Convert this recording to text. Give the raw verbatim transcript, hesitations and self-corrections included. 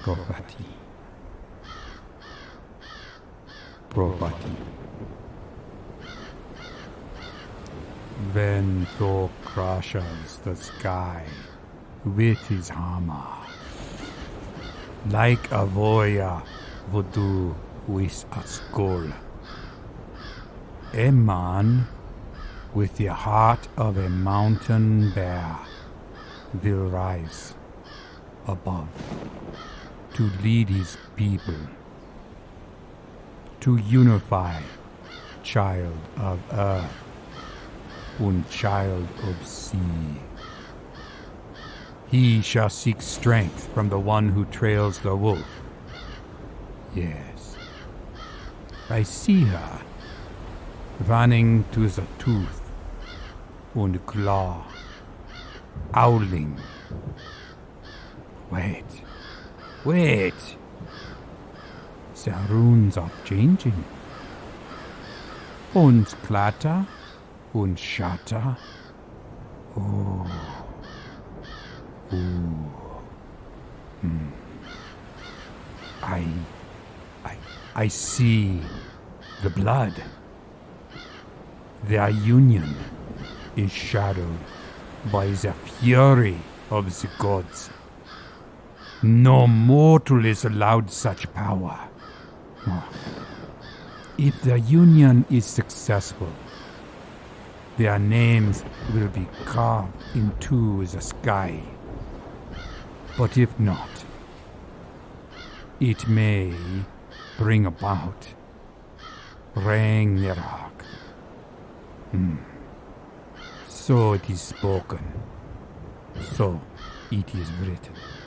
property. Property. When Thor crushes the sky with his hammer, like a warrior would do with a skull, a man with the heart of a mountain bear will rise above to lead his people, to unify child of earth and child of sea. He shall seek strength from the one who trails the wolf. Yes, I see her running to the tooth and claw, howling. Wait, wait. The runes are changing. Und clatter und shatter. Oh. Ooh. Hmm. I, I, I see the blood. Their union is shadowed by the fury of the gods. No mortal is allowed such power. Oh. If the union is successful, their names will be carved into the sky. But if not, it may bring about Ragnarok. Hmm. So it is spoken. So it is written.